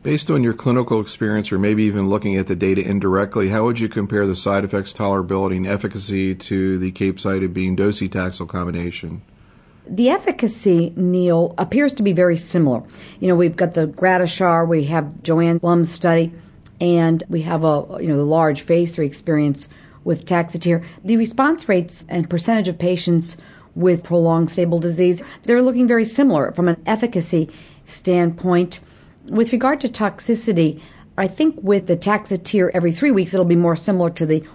Based on your clinical experience, or maybe even looking at the data indirectly, how would you compare the side effects, tolerability, and efficacy to the capecitabine docetaxel combination? The efficacy, Neil, appears to be very similar. We've got the Gratishar, we have Joanne Blum's study, and we have the large phase 3 experience with Taxotere. The response rates and percentage of patients with prolonged stable disease, they're looking very similar from an efficacy standpoint. With regard to toxicity, I think with the Taxotere every 3 weeks, it'll be more similar to the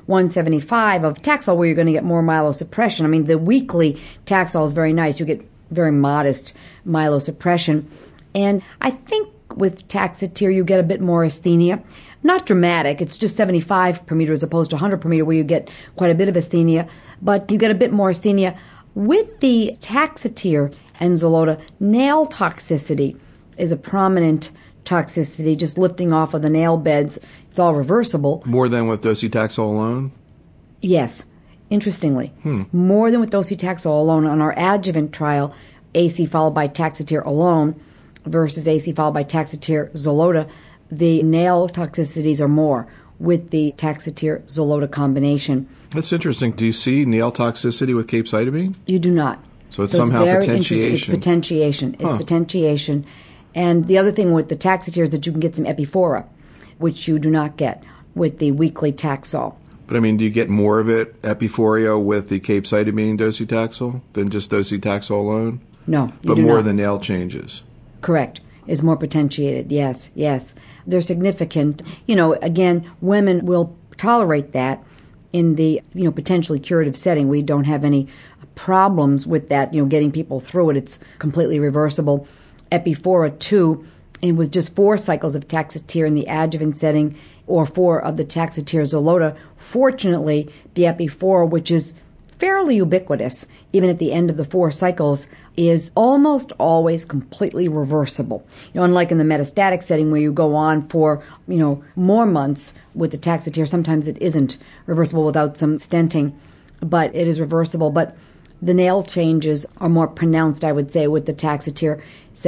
175 of Taxol, where you're going to get more myelosuppression. I mean, the weekly Taxol is very nice. You get very modest myelosuppression. And I think with Taxotere, you get a bit more asthenia. Not dramatic. It's just 75 per meter as opposed to 100 per meter, where you get quite a bit of asthenia. But you get a bit more asthenia. With the Taxotere and Xeloda, nail toxicity is a prominent toxicity, just lifting off of the nail beds. It's all reversible. More than with docetaxel alone? Yes, interestingly. More than with docetaxel alone. On our adjuvant trial, AC followed by Taxotere alone versus AC followed by Taxotere Xeloda, the nail toxicities are more with the Taxotere Xeloda combination. That's interesting. Do you see nail toxicity with capecitabine? You do not. So it's somehow very potentiation. It's potentiation. It's potentiation. And the other thing with the Taxotere is that you can get some epiphora, which you do not get with the weekly Taxol. But I mean, do you get more of it, epiphoria, with the capecitabine docetaxel than just docetaxel alone? No, but more of the nail changes. Correct. Is more potentiated. Yes. They're significant. Again, women will tolerate that in the, potentially curative setting. We don't have any problems with that, getting people through it. It's completely reversible. Epiphora 2, and with just 4 cycles of Taxotere in the adjuvant setting, or 4 of the Taxotere Xeloda, fortunately, the epiphora, which is fairly ubiquitous, even at the end of the 4 cycles, is almost always completely reversible. Unlike in the metastatic setting where you go on for, more months with the Taxotere, sometimes it isn't reversible without some stenting, but it is reversible. But the nail changes are more pronounced, I would say, with the Taxotere,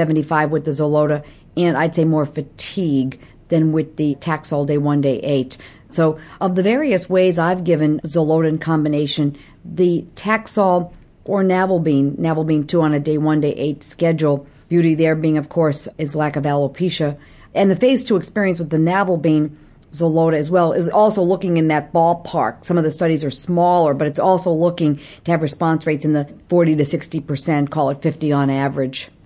75 with the Xeloda, and I'd say more fatigue than with the Taxol day 1, day 8. So of the various ways I've given Xeloda in combination, the Taxol or Navalbine 2 on a day 1, day 8 schedule, beauty there being, of course, is lack of alopecia. And the phase 2 experience with the Navalbine Xeloda as well is also looking in that ballpark. Some of the studies are smaller, but it's also looking to have response rates in the 40 to 60%, call it 50 on average.